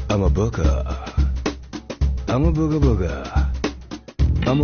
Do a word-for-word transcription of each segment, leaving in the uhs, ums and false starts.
I'm a booger. I'm a booger booger. I'm a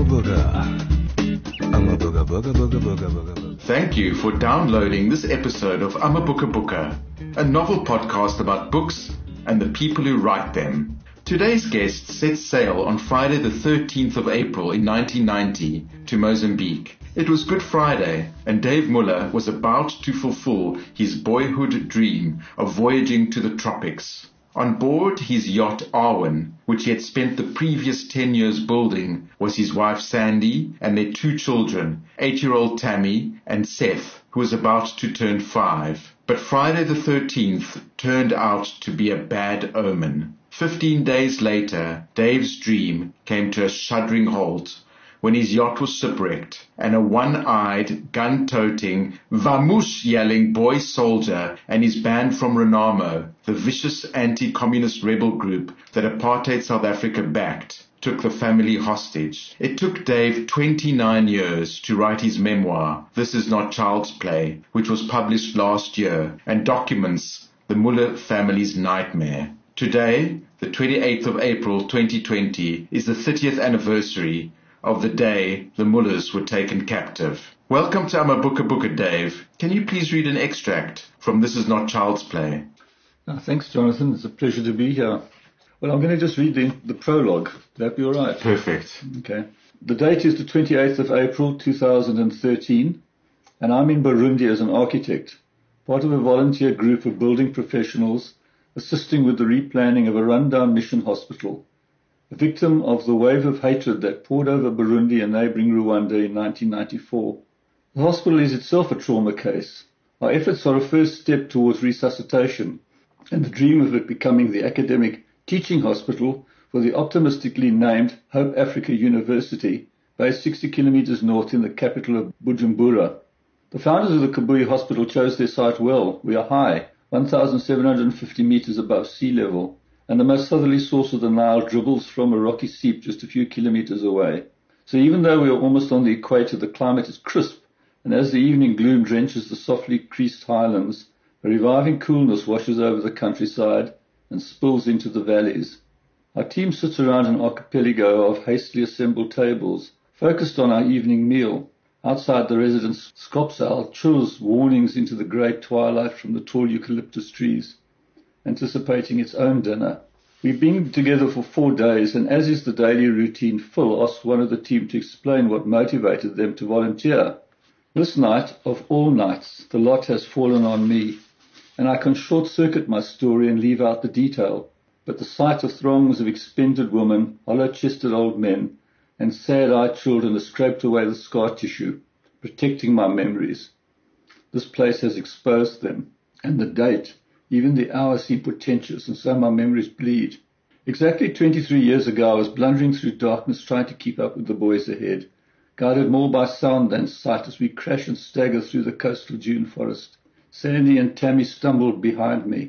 booger. I'm a booger booger booger booger booger. Thank you for downloading this episode of I'm a Booker Booker, a novel podcast about books and the people who write them. Today's guest set sail on Friday the thirteenth of April in nineteen ninety to Mozambique. It was Good Friday, and Dave Muller was about to fulfill his boyhood dream of voyaging to the tropics. On board his yacht Arwen, which he had spent the previous ten years building, was his wife Sandy and their two children, eight-year-old Tammy and Seth, who was about to turn five. But Friday the thirteenth turned out to be a bad omen. Fifteen days later, Dave's dream came to a shuddering halt when his yacht was shipwrecked and a one-eyed, gun-toting, vamos-yelling boy soldier and his band from Renamo, the vicious anti-communist rebel group that apartheid South Africa backed, took the family hostage. It took Dave twenty-nine years to write his memoir, This Is Not Child's Play, which was published last year and documents the Muller family's nightmare. Today, the twenty-eighth of April twenty twenty, is the thirtieth anniversary of the day the Mullers were taken captive. Welcome to I'm a Booker Booker, Dave. Can you please read an extract from This Is Not Child's Play? Oh, thanks, Jonathan. It's a pleasure to be here. Well, I'm going to just read the, the prologue. Would that be all right? Perfect. Okay. The date is the twenty-eighth of April two thousand thirteen, and I'm in Burundi as an architect, part of a volunteer group of building professionals assisting with the replanning of a rundown mission hospital, a victim of the wave of hatred that poured over Burundi and neighboring Rwanda in nineteen ninety-four. The hospital is itself a trauma case. Our efforts are a first step towards resuscitation, and the dream of it becoming the academic teaching hospital for the optimistically named Hope Africa University, based sixty kilometers north in the capital of Bujumbura. The founders of the Kabui Hospital chose their site well. We are high, one thousand seven hundred fifty meters above sea level, and the most southerly source of the Nile dribbles from a rocky seep just a few kilometers away. So even though we are almost on the equator, the climate is crisp, and as the evening gloom drenches the softly creased highlands, a reviving coolness washes over the countryside and spills into the valleys. Our team sits around an archipelago of hastily assembled tables, focused on our evening meal. Outside the residence skopsaal chills warnings into the grey twilight from the tall eucalyptus trees, anticipating its own dinner. We've been together for four days, and as is the daily routine, Phil asked one of the team to explain what motivated them to volunteer. This night, of all nights, the lot has fallen on me, and I can short-circuit my story and leave out the detail, but the sight of throngs of expended women, hollow-chested old men, and sad-eyed children has scraped away the scar tissue, protecting my memories. This place has exposed them, and the date, even the hour, seem portentous, and so my memories bleed. Exactly twenty-three years ago, I was blundering through darkness trying to keep up with the boys ahead, guided more by sound than sight as we crash and stagger through the coastal dune forest. Sandy and Tammy stumbled behind me.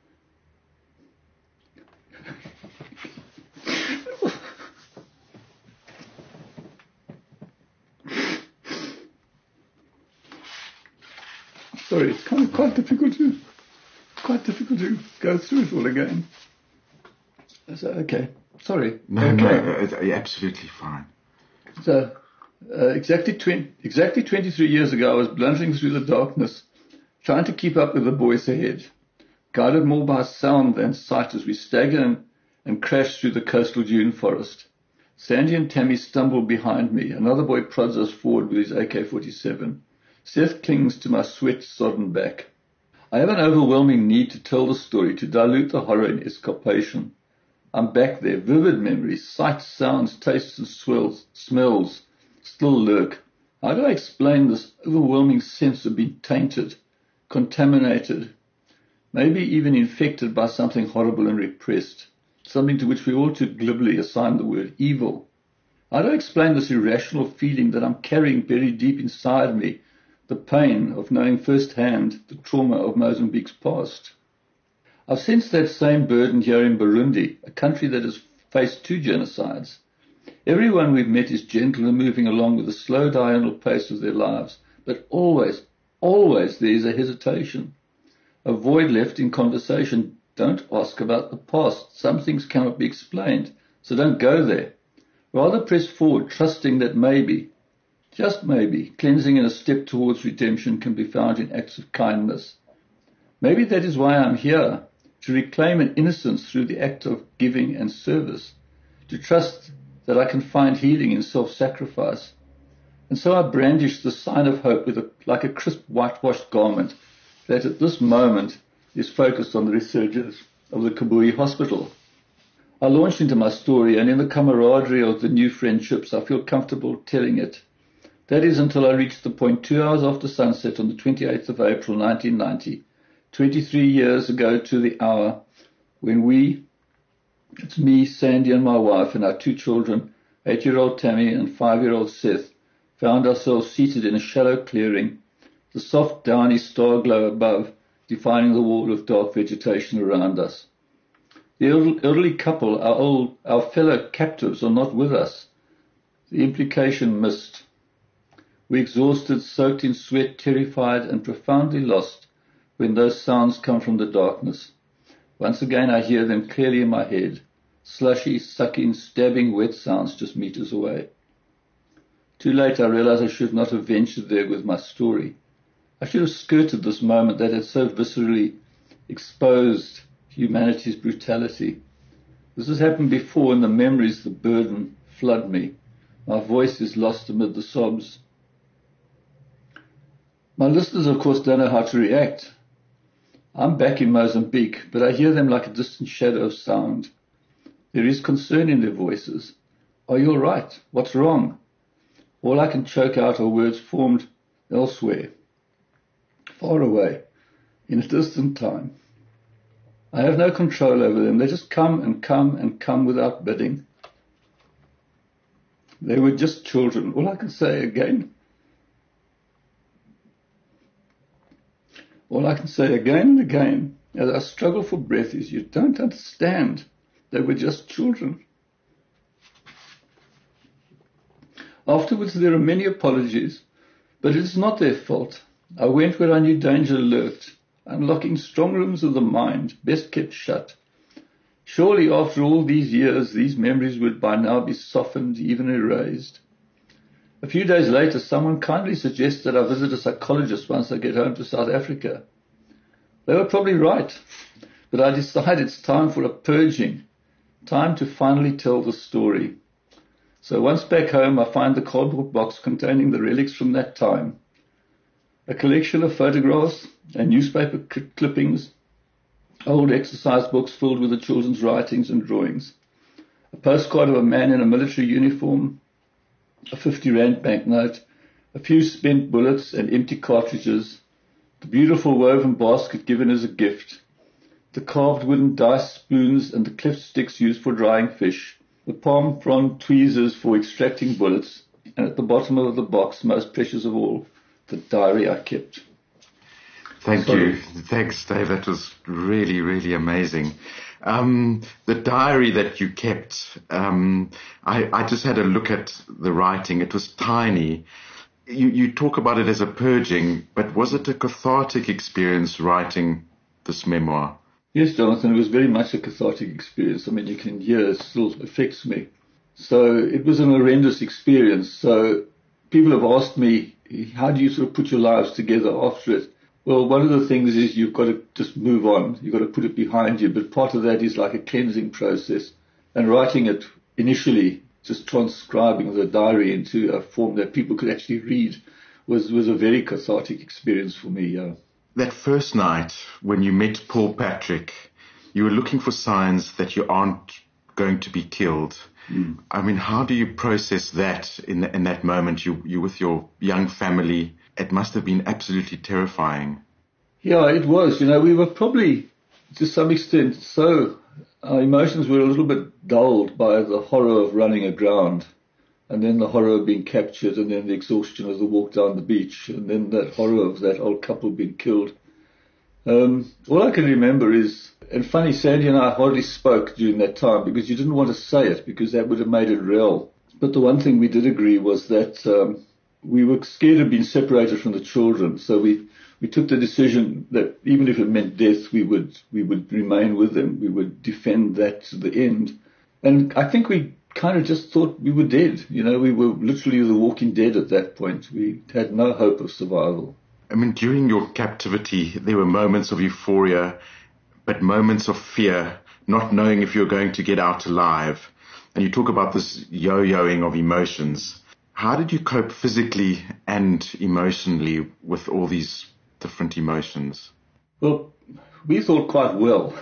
Sorry, it's kind of quite difficult to, quite difficult to go through it all again. So, okay, sorry. No, okay. no, it's absolutely fine. So, uh, exactly, twenty, exactly twenty-three years ago, I was blundering through the darkness, trying to keep up with the boys ahead, guided more by sound than sight as we stagger and, and crash through the coastal dune forest. Sandy and Tammy stumble behind me. Another boy prods us forward with his A K forty-seven. Seth clings to my sweat-sodden back. I have an overwhelming need to tell the story, to dilute the horror in escapation. I'm back there. Vivid memories, sights, sounds, tastes, and swells, smells still lurk. How do I explain this overwhelming sense of being tainted, contaminated, maybe even infected by something horrible and repressed, something to which we all too glibly assign the word evil? How do I explain this irrational feeling that I'm carrying buried deep inside me, the pain of knowing firsthand the trauma of Mozambique's past? I've sensed that same burden here in Burundi, a country that has faced two genocides. Everyone we've met is gentle and moving along with the slow diurnal pace of their lives, but always, always there is a hesitation, a void left in conversation, Don't ask about the past. Some things cannot be explained, so don't go there. Rather press forward, trusting that maybe, just maybe, cleansing and a step towards redemption can be found in acts of kindness. Maybe that is why I'm here, to reclaim an innocence through the act of giving and service, to trust that I can find healing in self-sacrifice. And so I brandish the sign of hope with a, like a crisp whitewashed garment that at this moment is focused on the resurgence of the Kabui Hospital. I launch into my story, and in the camaraderie of the new friendships, I feel comfortable telling it. That is until I reach the point two hours after sunset on the twenty-eighth of April, nineteen ninety, twenty-three years ago to the hour, when we, it's me, Sandy, and my wife, and our two children, eight-year-old Tammy and five-year-old Seth, found ourselves seated in a shallow clearing, the soft, downy star glow above defining the wall of dark vegetation around us. The elderly couple, our old, our fellow captives, are not with us. The implication missed. We exhausted, soaked in sweat, terrified, and profoundly lost when those sounds come from the darkness. Once again I hear them clearly in my head, slushy, sucking, stabbing, wet sounds just meters away. Too late I realize I should not have ventured there with my story. I should have skirted this moment that had so viscerally exposed humanity's brutality. This has happened before, and the memories, the burden, flood me. My voice is lost amid the sobs. My listeners, of course, don't know how to react. I'm back in Mozambique, but I hear them like a distant shadow of sound. There is concern in their voices. Are you all right? What's wrong? All I can choke out are words formed elsewhere, far away, in a distant time. I have no control over them. They just come and come and come without bidding. They were just children. All I can say again, all I can say again and again as I struggle for breath is, you don't understand. They were just children. Afterwards, there are many apologies, but it is not their fault. I went where I knew danger lurked, unlocking strong rooms of the mind, best kept shut. Surely after all these years, these memories would by now be softened, even erased. A few days later, someone kindly suggested I visit a psychologist once I get home to South Africa. They were probably right, but I decided it's time for a purging, time to finally tell the story. So once back home, I find the cardboard box containing the relics from that time. A collection of photographs and newspaper clippings, old exercise books filled with the children's writings and drawings, a postcard of a man in a military uniform, a fifty rand banknote, a few spent bullets and empty cartridges, the beautiful woven basket given as a gift, the carved wooden dice spoons and the cleft sticks used for drying fish, the palm frond tweezers for extracting bullets, and at the bottom of the box, most precious of all, the diary I kept. Thank Sorry. you. Thanks, Dave. That was really, really amazing. Um, the diary that you kept, um, I, I just had a look at the writing. It was tiny. You, you talk about it as a purging, but was it a cathartic experience writing this memoir? Yes, Jonathan, it was very much a cathartic experience. I mean, you can hear it still affects me. So it was an horrendous experience. So people have asked me, how do you sort of put your lives together after it? Well, one of the things is you've got to just move on. You've got to put it behind you. But part of that is like a cleansing process. And writing it initially, just transcribing the diary into a form that people could actually read, was, was a very cathartic experience for me. Yeah. That first night when you met Paul Patrick, you were looking for signs that you aren't going to be killed. Mm. I mean, how do you process that in, the, in that moment? You, you with your young family. It must have been absolutely terrifying. Yeah, it was. You know, we were probably, to some extent, so our emotions were a little bit dulled by the horror of running aground, and then the horror of being captured, and then the exhaustion of the walk down the beach, and then that horror of that old couple being killed. Um, all I can remember is, and funny, Sandy and I hardly spoke during that time because you didn't want to say it because that would have made it real. But the one thing we did agree was that um, we were scared of being separated from the children, so we we took the decision that even if it meant death, we would we would remain with them. We would defend that to the end. And I think we kind of just thought we were dead. You know, we were literally the walking dead at that point. We had no hope of survival. I mean, during your captivity, there were moments of euphoria, but moments of fear, not knowing if you're going to get out alive. And you talk about this yo-yoing of emotions. How did you cope physically and emotionally with all these different emotions? Well, we thought quite well,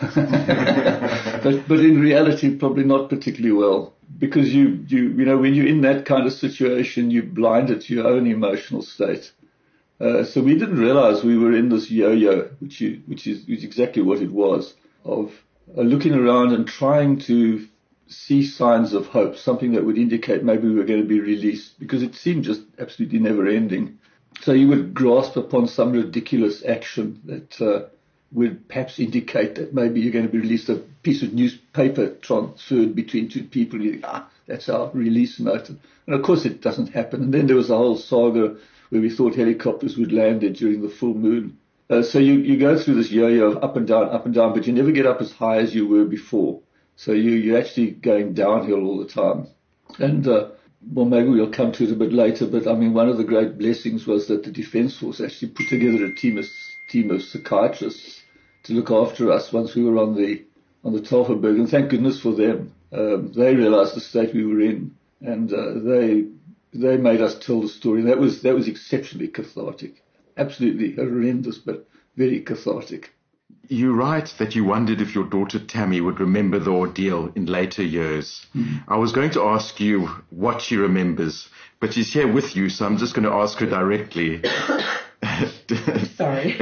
but, but in reality, probably not particularly well, because you, you, you know, when you're in that kind of situation, you're blinded to your own emotional state. Uh, so we didn't realize we were in this yo-yo, which, you, which is, is exactly what it was, of uh, looking around and trying to see signs of hope, something that would indicate maybe we were going to be released, because it seemed just absolutely never ending. So you would grasp upon some ridiculous action that uh, would perhaps indicate that maybe you're going to be released, a piece of newspaper transferred between two people. You think, ah, that's our release note. And of course it doesn't happen. And then there was a whole saga where we thought helicopters would land there during the full moon. Uh, so you, you go through this yo-yo of up and down, up and down, but you never get up as high as you were before. So you, you're actually going downhill all the time. And, uh, well, maybe we'll come to it a bit later, but I mean, one of the great blessings was that the Defence Force actually put together a team of, team of psychiatrists to look after us once we were on the, on the Tafelberg. And thank goodness for them. Um, they realized the state we were in, and, uh, they, they made us tell the story. That was, that was exceptionally cathartic. Absolutely horrendous, but very cathartic. You write that you wondered if your daughter Tammy would remember the ordeal in later years. Mm-hmm. I was going to ask you what she remembers, but she's here with you, so I'm just going to ask her directly. Sorry.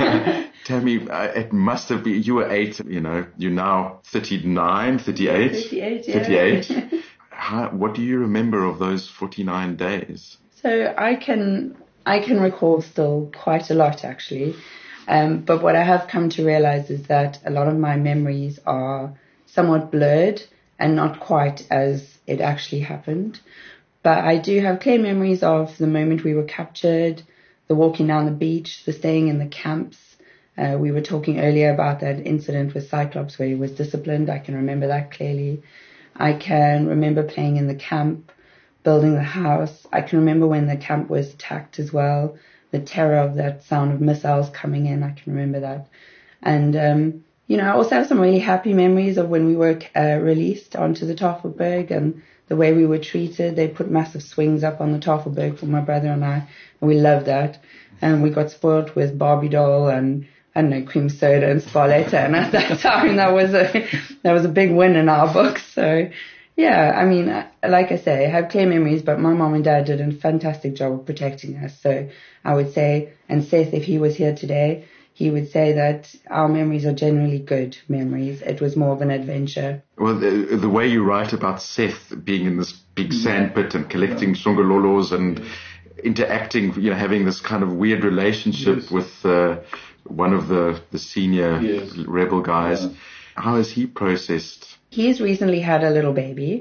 Tammy, uh, it must have been, you were eight, you know, you're now thirty-nine, thirty-eight? thirty-eight, yeah. thirty-eight. How, what do you remember of those forty-nine days? So I can, I can recall still quite a lot, actually. Um, but what I have come to realize is that a lot of my memories are somewhat blurred and not quite as it actually happened. But I do have clear memories of the moment we were captured, the walking down the beach, the staying in the camps. Uh, we were talking earlier about that incident with Cyclops where he was disciplined. I can remember that clearly. I can remember playing in the camp, building the house. I can remember when the camp was attacked as well. The terror of that sound of missiles coming in, I can remember that. And, um, you know, I also have some really happy memories of when we were uh, released onto the Tafelberg and the way we were treated. They put massive swings up on the Tafelberg for my brother and I, and we loved that. And we got spoiled with Barbie doll and, I don't know, cream soda and Sparletta. And at that time, that was a, that was a big win in our books. So, yeah, I mean, like I say, I have clear memories, but my mom and dad did a fantastic job of protecting us. So I would say, and Seth, if he was here today, he would say that our memories are generally good memories. It was more of an adventure. Well, the, the way you write about Seth being in this big sandpit and collecting yeah. shongololos and yeah. interacting, you know, having this kind of weird relationship yes. with uh, one of the, the senior yes. rebel guys. Yeah. How has he processed? He's recently had a little baby.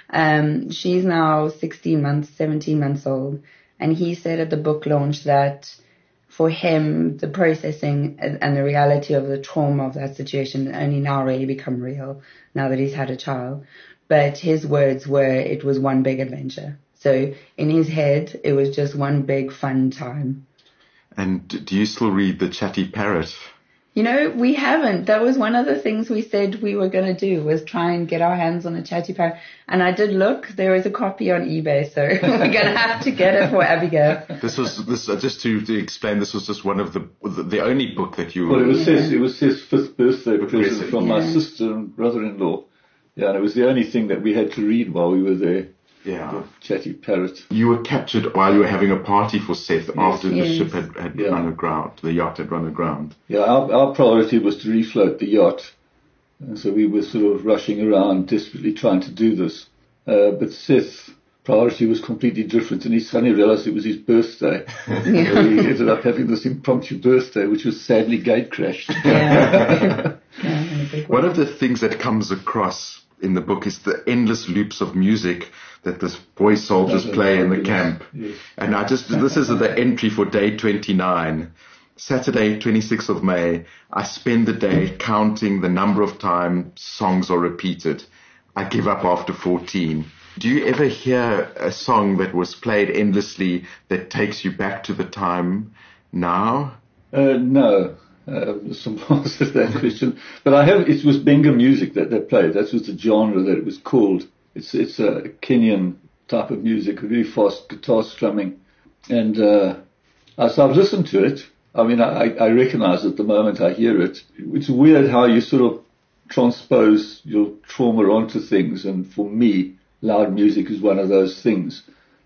Um, she's now sixteen months, seventeen months old. And he said at the book launch that for him, the processing and the reality of the trauma of that situation only now really become real now that he's had a child. But his words were, it was one big adventure. So in his head, it was just one big fun time. And do you still read The Chatty Parrot? You know, we haven't. That was one of the things we said we were going to do, was try and get our hands on a Chatty Parrot. And I did look. There is a copy on eBay, so we're going to have to get it for Abigail. This was, this uh, just to, to explain, this was just one of the the only book that you... Well, it was yeah. Seth's, it was Seth's fifth birthday present from yeah. my sister and brother-in-law. Yeah, and it was the only thing that we had to read while we were there. Yeah. The Chatty Parrot. You were captured while you were having a party for Seth yes. after yes. the ship had, had yeah. run aground, the yacht had run aground. Yeah, our, our priority was to refloat the yacht. And so we were sort of rushing around desperately trying to do this. Uh, but Seth's priority was completely different, and he suddenly realized it was his birthday. Yeah. So he ended up having this impromptu birthday, which was sadly gate crashed. Yeah. Yeah, one of the things that comes across in the book is the endless loops of music that the boy soldiers play in the camp. Yes. And I just, this is the entry for day twenty-nine. Saturday, twenty-sixth of May, I spend the day counting the number of times songs are repeated. I give up after fourteen. Do you ever hear a song that was played endlessly that takes you back to the time now? Uh, no. Uh, there's some answer to that question. But I have, it was Benga music that they played. That was the genre that it was called. It's, it's a Kenyan type of music, very fast guitar strumming. And, uh, so I've listened to it. I mean, I, I recognize it the moment I hear it. It's weird how you sort of transpose your trauma onto things, and for me, loud music is one of those things.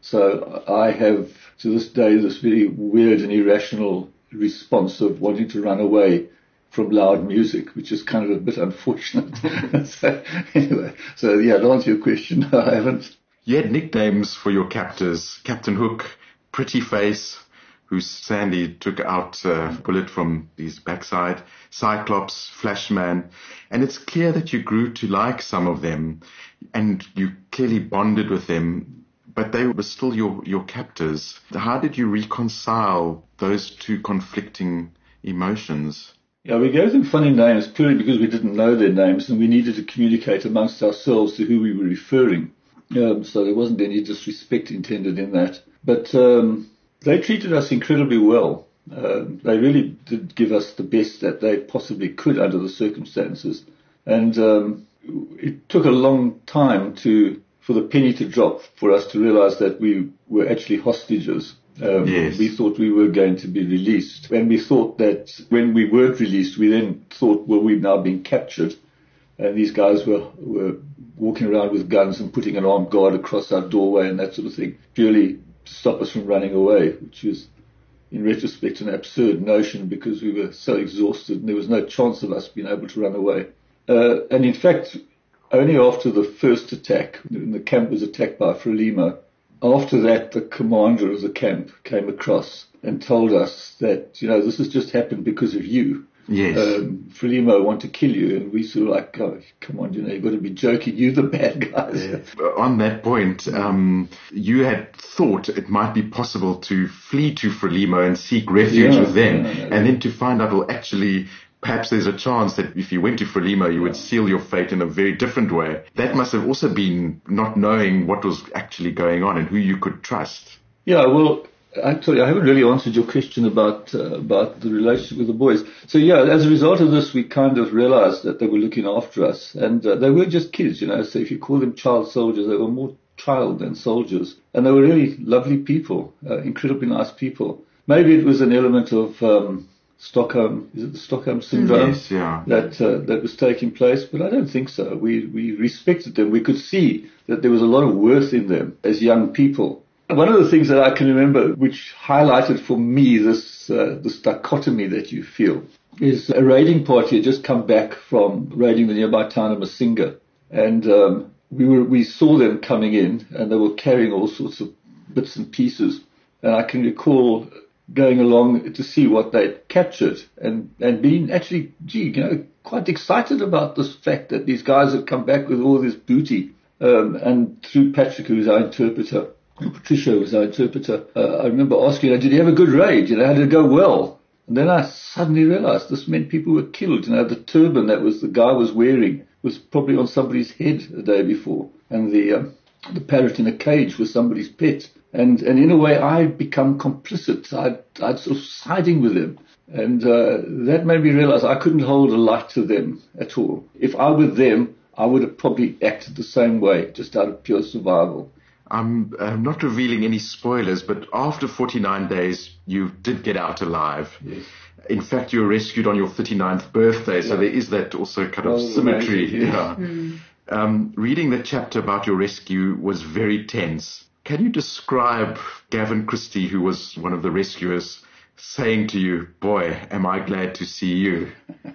So I have, to this day, this very weird and irrational response of wanting to run away from loud music, which is kind of a bit unfortunate. so, anyway, so yeah, to answer your question, no, I haven't. You had nicknames for your captors: Captain Hook, Pretty Face, who Sandy took out a bullet from his backside, Cyclops, Flashman, and it's clear that you grew to like some of them, and you clearly bonded with them, but they were still your, your captors. How did you reconcile those two conflicting emotions? Yeah, we gave them funny names purely because we didn't know their names, and we needed to communicate amongst ourselves to who we were referring. Um, so there wasn't any disrespect intended in that. But um, they treated us incredibly well. Uh, they really did give us the best that they possibly could under the circumstances. And um, it took a long time to for the penny to drop for us to realize that we were actually hostages. Um, yes. We thought we were going to be released. And we thought that when we weren't released, we then thought, well, we've now been captured. And these guys were, were walking around with guns and putting an armed guard across our doorway and that sort of thing, purely to stop us from running away, which was, in retrospect, an absurd notion because we were so exhausted and there was no chance of us being able to run away. Uh, and in fact, only after the first attack, when the camp was attacked by Frelimo, after that, the commander of the camp came across and told us that, you know, this has just happened because of you. Yes. Um, Frelimo want to kill you. And we sort of like, oh, come on, you know, you've got to be joking. You're the bad guys. Yeah. On that point, um, you had thought it might be possible to flee to Frelimo and seek refuge Yeah, with them, yeah, yeah. and then to find out, well, actually, perhaps there's a chance that if you went to Frelimo, you would seal your fate in a very different way. That must have also been not knowing what was actually going on and who you could trust. Yeah, well, actually, I haven't really answered your question about uh, about the relationship with the boys. So, yeah, as a result of this, we kind of realized that they were looking after us. And uh, they were just kids, you know. So if you call them child soldiers, they were more child than soldiers. And they were really lovely people, uh, incredibly nice people. Maybe it was an element of um, Stockholm, is it the Stockholm syndrome? Yes, yeah. That uh, that was taking place, but I don't think so. We we respected them. We could see that there was a lot of worth in them as young people. One of the things that I can remember, which highlighted for me this uh, this dichotomy that you feel, is a raiding party had just come back from raiding the nearby town of Masinga, and um, we were we saw them coming in, and they were carrying all sorts of bits and pieces, and I can recall going along to see what they'd captured and, and being actually, gee, you know, quite excited about this fact that these guys had come back with all this booty. Um, and through Patrick, who was our interpreter, and Patricia was our interpreter, uh, I remember asking her, did you have a good raid? You know, how did it go well? And then I suddenly realized this meant people were killed. You know, the turban that was the guy was wearing was probably on somebody's head the day before. And the, um, the parrot in a cage was somebody's pet. And, and in a way, I'd become complicit. I'd, I'd sort of siding with them. And uh, that made me realize I couldn't hold a light to them at all. If I were them, I would have probably acted the same way, just out of pure survival. I'm, I'm not revealing any spoilers, but after forty-nine days, you did get out alive. Yes. In fact, you were rescued on your thirty-ninth birthday, so Yeah. there is that also kind of Oh, symmetry. amazing, yeah. Yeah. Mm. Um, reading the chapter about your rescue was very tense. Can you describe Gavin Christie, who was one of the rescuers, saying to you, boy, am I glad to see you?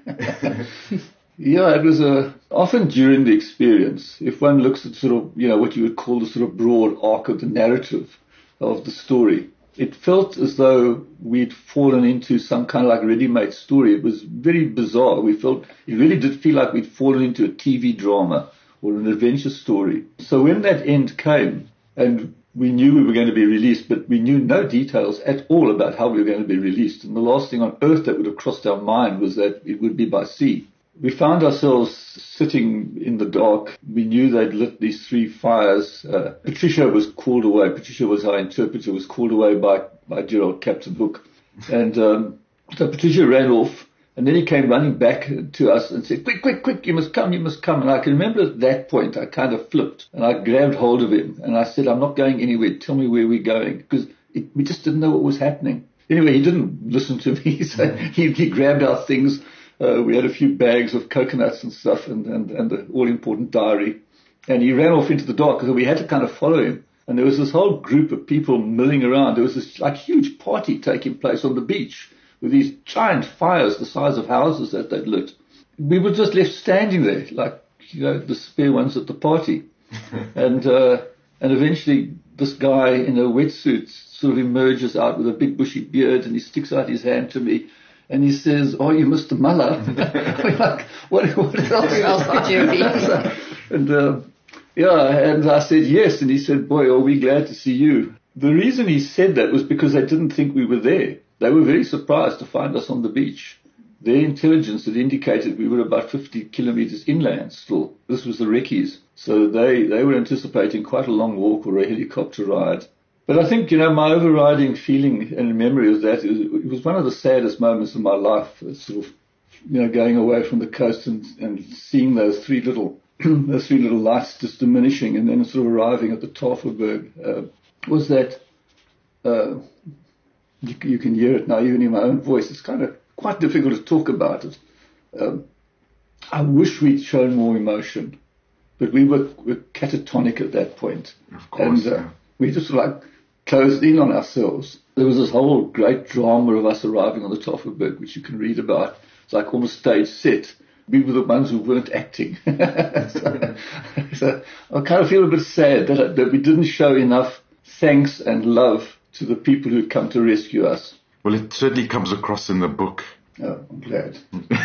Yeah, it was a, often during the experience, if one looks at sort of, you know, what you would call the sort of broad arc of the narrative of the story, it felt as though we'd fallen into some kind of like ready-made story. It was very bizarre. We felt, it really did feel like we'd fallen into a T V drama or an adventure story. So when that end came, and we knew we were going to be released, but we knew no details at all about how we were going to be released. And the last thing on earth that would have crossed our mind was that it would be by sea. We found ourselves sitting in the dark. We knew they'd lit these three fires. Uh, Patricia was called away. Patricia was our interpreter, was called away by, by Gerald Captain Hook. And um, so Patricia ran off, and then he came running back to us and said, quick, quick, quick, you must come, you must come. And I can remember at that point I kind of flipped, and I grabbed hold of him, and I said, I'm not going anywhere. Tell me where we're going, because it, we just didn't know what was happening. Anyway, he didn't listen to me, so he, he grabbed our things. Uh, we had a few bags of coconuts and stuff, and, and, and the all-important diary. And he ran off into the dark, so we had to kind of follow him. And there was this whole group of people milling around. There was this like huge party taking place on the beach with these giant fires the size of houses that they'd lit. We were just left standing there, like, you know, the spare ones at the party. and uh, and eventually this guy in a wetsuit sort of emerges out with a big bushy beard, and he sticks out his hand to me. And he says, "Oh, you Mister Muller?" We're like, what, what else, Who else could you be? and, uh, yeah, and I said, yes. And he said, "Boy, are we glad to see you." The reason he said that was because they didn't think we were there. They were very surprised to find us on the beach. Their intelligence had indicated we were about fifty kilometers inland still. This was the Recce's. So they, they were anticipating quite a long walk or a helicopter ride. But I think, you know, my overriding feeling and memory of that, is, it was one of the saddest moments of my life, sort of, you know, going away from the coast and, and seeing those three little, those three little lights just diminishing, and then sort of arriving at the Tafelberg, uh, was that, uh, you, you can hear it now, even in my own voice. It's kind of quite difficult to talk about it. Um, I wish we'd shown more emotion, but we were, were catatonic at that point. Of course, and, uh, yeah. we just like closed in on ourselves. There was this whole great drama of us arriving on the Tafelberg, which you can read about. It's like almost stage set. We were the ones who weren't acting. so, so I kind of feel a bit sad that, that we didn't show enough thanks and love to the people who'd come to rescue us. Well, it certainly comes across in the book. Oh, I'm glad.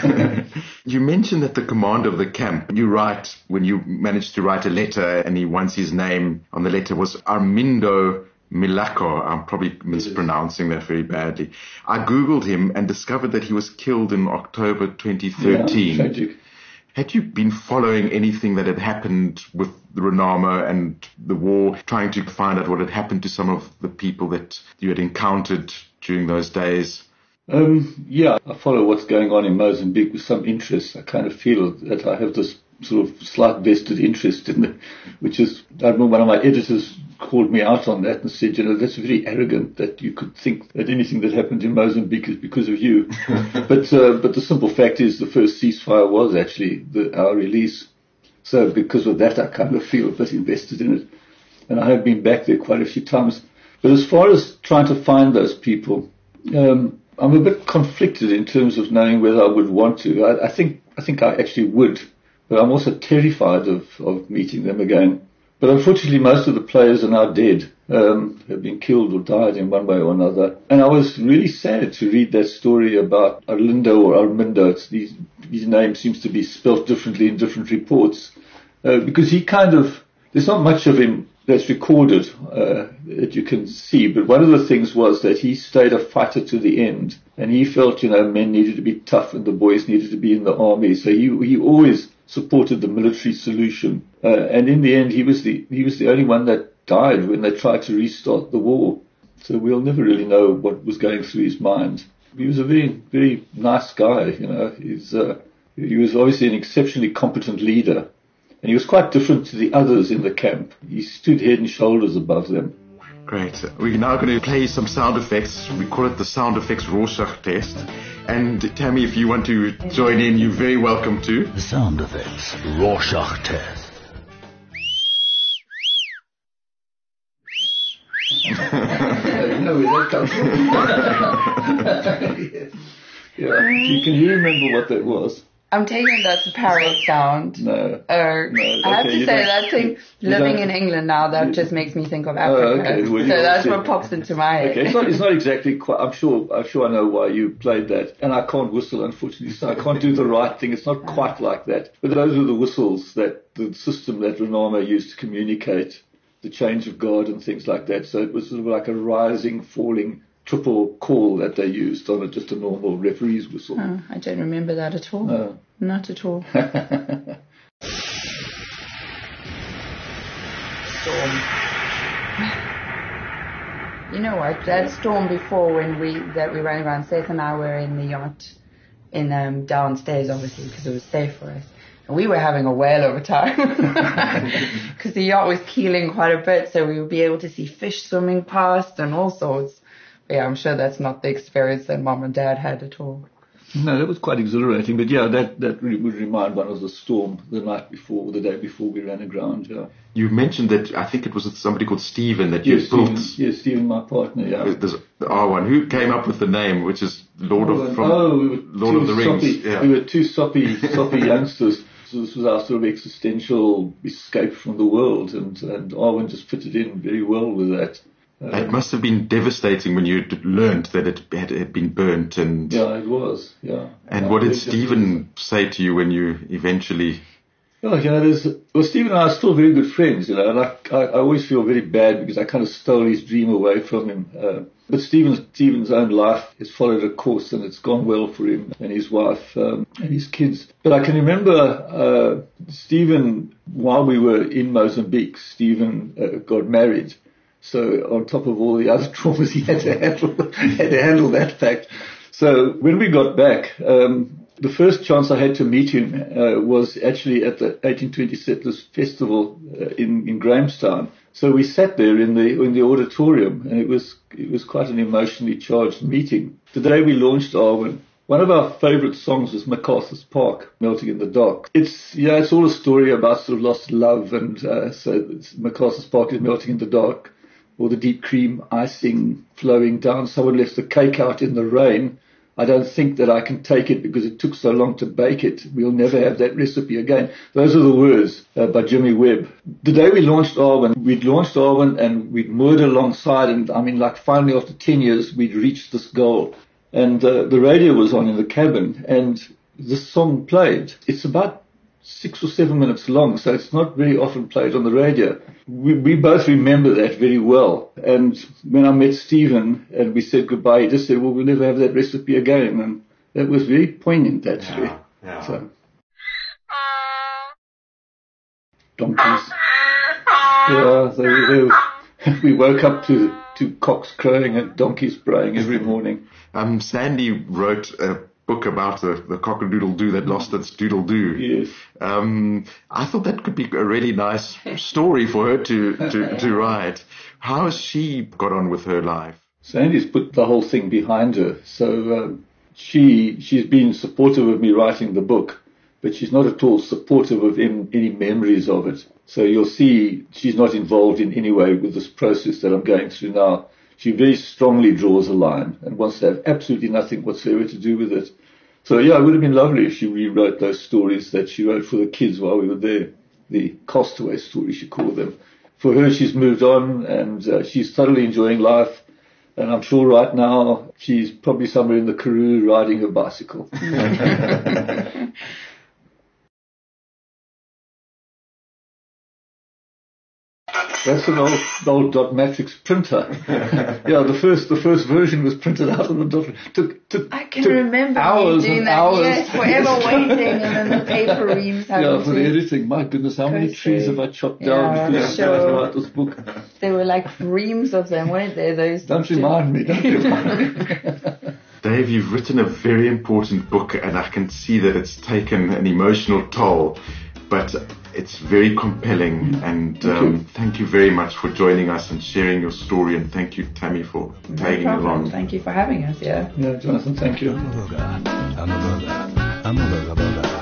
You mentioned that the commander of the camp, you write, when you managed to write a letter, and he wants his name on the letter, was Armindo Milako. I'm probably mispronouncing that very badly. I Googled him and discovered that he was killed in October twenty thirteen. Yeah, tragic. Had you been following anything that had happened with the Renamo and the war, trying to find out what had happened to some of the people that you had encountered during those days? Um, yeah, I follow what's going on in Mozambique with some interest. I kind of feel that I have this sort of slight vested interest in it, which is, I remember one of my editors called me out on that and said, you know, that's very arrogant that you could think that anything that happened in Mozambique is because of you. but uh, but the simple fact is the first ceasefire was actually the, our release. So because of that, I kind of feel a bit invested in it. And I have been back there quite a few times. But as far as trying to find those people, um, I'm a bit conflicted in terms of knowing whether I would want to. I, I think I think I actually would, but I'm also terrified of, of meeting them again. But unfortunately, most of the players are now dead, um, have been killed or died in one way or another. And I was really sad to read that story about Arlindo or Armindo. It's these, his name seems to be spelt differently in different reports, uh, because he kind of, there's not much of him that's recorded uh, that you can see, but one of the things was that he stayed a fighter to the end, and he felt, you know, men needed to be tough and the boys needed to be in the army. So he he always supported the military solution, uh, and in the end, he was the he was the only one that died when they tried to restart the war. So we'll never really know what was going through his mind. He was a very very nice guy, you know. He's uh, he was obviously an exceptionally competent leader. And he was quite different to the others in the camp. He stood head and shoulders above them. Great. We're now going to play some sound effects. We call it the sound effects Rorschach test. And Tammy, if you want to join in, you're very welcome to. The sound effects Rorschach test. You know where that comes from. Yeah. Can you remember what that was? I'm taking that's a parrot sound. No. Or No, I have okay, to you say don't- that thing, you living don't- in England now, that you- just makes me think of Oh, Africa. okay. Well, you so that's obviously- what pops into my head. Okay, it's not, it's not exactly quite, I'm sure, I'm sure I know why you played that. And I can't whistle, unfortunately, so I can't do the right thing. It's not quite like that. But those were the whistles that, the system that Renamo used to communicate. the change of guard and things like that. So it was sort of like a rising, falling triple call that they used on a, just a normal referee's whistle. Oh, I don't remember that at all. No. Not at all. Storm. You know what? That storm before when we that we ran around, Seth and I were in the yacht in um, downstairs, obviously, because it was safe for us. And we were having a whale of a time because the yacht was keeling quite a bit, so we would be able to see fish swimming past and all sorts. But yeah, I'm sure that's not the experience that Mom and Dad had at all. No, that was quite exhilarating. But yeah, that, that really would remind one of the storm the night before, the day before we ran aground, yeah. You mentioned that, I think it was somebody called Stephen that you Yes, built. Stephen, yes, Stephen, my partner, yeah. There's the R one. Who came up with the name, which is Lord Oh, of, from oh, we were Lord two of the Rings? soppy, Yeah. We were two soppy, soppy youngsters. So this was our sort of existential escape from the world, and, and Arwen just fitted in very well with that. Uh, It must have been devastating when you d- learned that it had, had been burnt. And yeah, it was, yeah. and Uh, what did it just- Stephen say to you when you eventually... Oh, you know, there's, well, Stephen and I are still very good friends, you know, and I, I, I always feel very bad because I kind of stole his dream away from him. Uh, but Stephen's, Stephen's own life has followed a course and it's gone well for him and his wife um, and his kids. But I can remember uh, Stephen, while we were in Mozambique, Stephen uh, got married. So on top of all the other traumas, he had to handle, had to handle that fact. So when we got back, um, the first chance I had to meet him uh, was actually at the eighteen twenty Settlers Festival uh, in, in Grahamstown. So we sat there in the in the auditorium, and it was it was quite an emotionally charged meeting. The day we launched Arwen, one of our favourite songs was MacArthur's Park, Melting in the Dark. It's yeah, it's all a story about sort of lost love, and uh, so it's, MacArthur's Park is melting in the dark, or the deep cream icing flowing down. Someone left the cake out in the rain. I don't think that I can take it because it took so long to bake it. We'll never have that recipe again. Those are the words uh, by Jimmy Webb. The day we launched Arwen, we'd launched Arwen and we'd moored alongside, and I mean, like finally after ten years, we'd reached this goal. And uh, the radio was on in the cabin, and this song played. It's about six or seven minutes long, so it's not very often played on the radio. We, we both remember that very well. And when I met Stephen and we said goodbye, he just said, well, we'll never have that recipe again. And that was very poignant, actually. Yeah, yeah. So, donkeys. Yeah, they, they, we woke up to, to cocks crowing and donkeys braying every morning. Um, Sandy wrote a book about the, the cock-a-doodle-doo that lost its doodle-doo. Yes. Um, I thought that could be a really nice story for her to, to, to write. How has she got on with her life? Sandy's put the whole thing behind her. So um, she she's been supportive of me writing the book, but she's not at all supportive of in, any memories of it. So you'll see she's not involved in any way with this process that I'm going through now. She very strongly draws a line and wants to have absolutely nothing whatsoever to do with it. So yeah, it would have been lovely if she rewrote those stories that she wrote for the kids while we were there. The castaway stories, she called them. For her, she's moved on and uh, she's thoroughly enjoying life. And I'm sure right now she's probably somewhere in the Karoo riding her bicycle. That's an old, old dot matrix printer. Yeah, the first the first version was printed out on the dot. Took took I can took remember hours you doing and that. hours. Yes, forever waiting, and then the paper reams having Yeah, for the to. editing. My goodness, how many Go trees through. have I chopped Yeah, down because sure. I write this book? There were like reams of them, weren't there? Those. Don't remind me. Don't remind me. Dave, you've written a very important book, and I can see that it's taken an emotional toll, but it's very compelling. And Thank um, you. thank you very much for joining us and sharing your story. And thank you, Tammy, for No tagging problem. along. Thank you for having us. Yeah. Yeah, Jonathan, thank you. I'm a booger. I'm a booger. I'm a booger booger.